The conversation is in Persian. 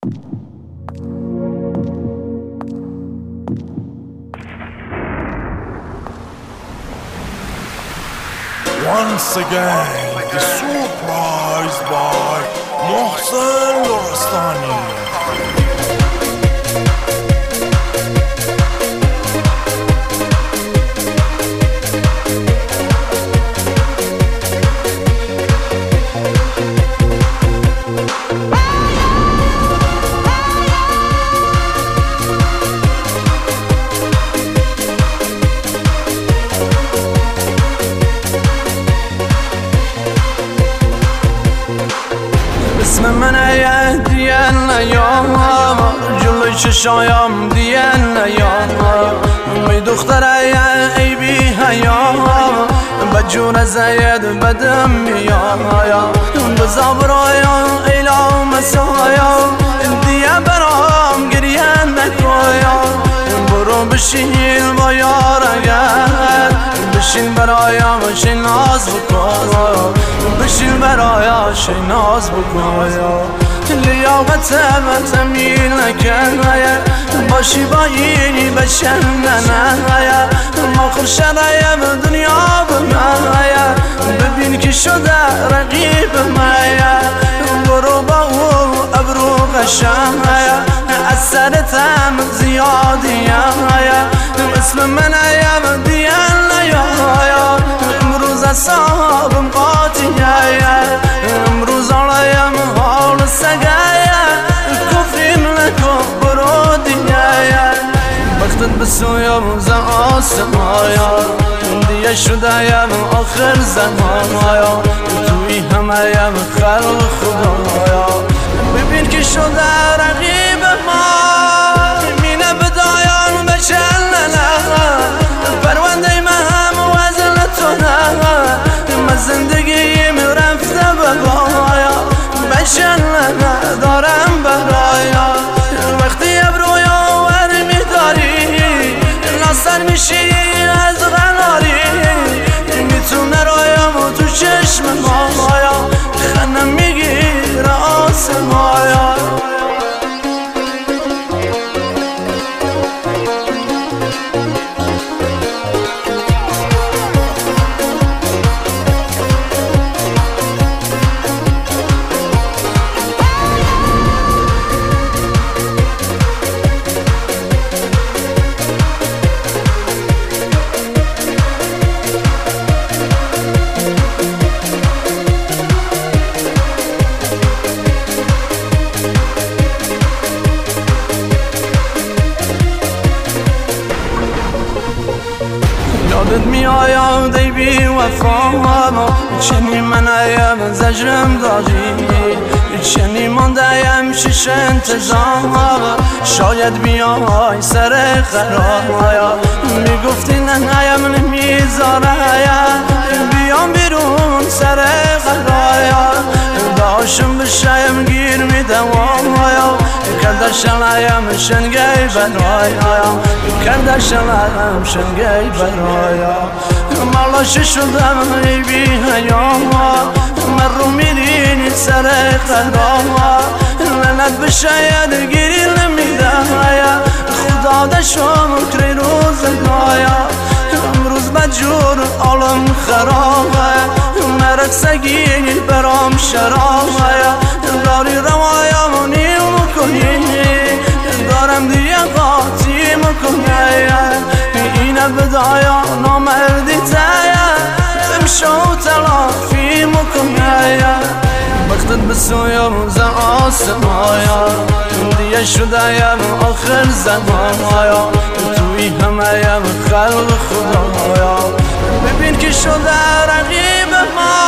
Once again, the surprise by Mohsen Lorestani. اسم منه دیان نیام جلوی چشایم دیان نیام می دختره ای بی حیام بجور زید بدم میایم بزا برایم ایلا مسایم دیه برام گریه نکایم برو بشین با یارگر بشین برایم شی ناز بکن بشین برایم شی ناز بکن لیاقت تمیل نکن باشی با اینی بشنن ماخر شرایم دنیا بمن ببین که شده رقیب من برو با او ابرو قشن از سرتم زیادیم اسم من ایم دیان نیایم امروز اصابم قاطیه امروز آرایم حال سگه کفریم نکن برو دیگه وقتت بسویم ز آسمایا دیگه شدهیم آخر زمایا توی همهیم خلق خدایا ببین که شده رقیب ما مینه بدایان بچلنه پرونده من وزن تو نه من زندگیم رفته بگایا بچلنه دارم برایا وقتی ابرویا ور میداری ناصر میشی از غناری میتونه رایم و تو چشم مایا خنم میگیره آسمایا یادت میآید ای بی وفا چنی من ایم زجرم داری چنی ماندهیم شش انتظار شاید بیای سر قرار میگفتی نه ایم نمیذاره بیام بیرون سر قرار داشم بشایم گیر میدم کردشم شنگی برایم کردشم شنگی برایم مالش شدم ای بی حیام من رو میرینی سر قلبم لعنت به شاید گیری نمیده خدا دشم کری روزگایا امروز بجور عالم خرابه مرد سگینی برام شرابه داری روایم نیم کنی دارم دیگه قاطی میکنی اینه بدایا نامردی تایا امشو تلافی میکنی وقتت بسویم ز آسمایا دیگه شدهیم آخر زمایا توی همهیم خلق خدایا ببین که شده رقیب ما